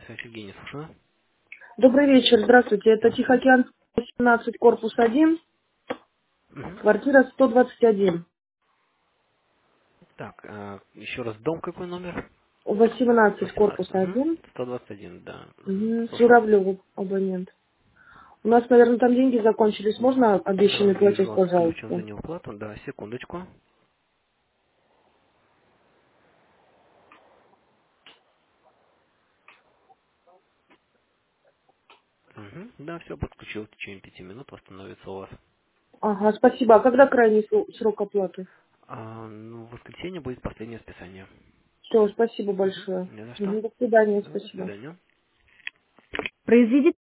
Связь Евгений, слушаю. Добрый вечер, здравствуйте. Это Здравствуйте. Тихоокеанский 17, корпус 1, Мгм. квартира 121. Так, еще раз, дом какой номер? 18, корпус 18. Угу. 1. 121, да. Мгм. Угу. Слушаю. Журавлев абонент. У нас, наверное, там деньги закончились. Можно обещанный платеж, Вижу, отключен за пожалуйста? неуплату. Да, секундочку. Угу. Да, все, подключил. В течение 5 минут восстановится у вас. Ага, спасибо. А когда крайний срок оплаты? Ну, в воскресенье будет последнее списание. Все, спасибо Угу. большое. Не за что. Мгм, до свидания, До спасибо. свидания. Произведите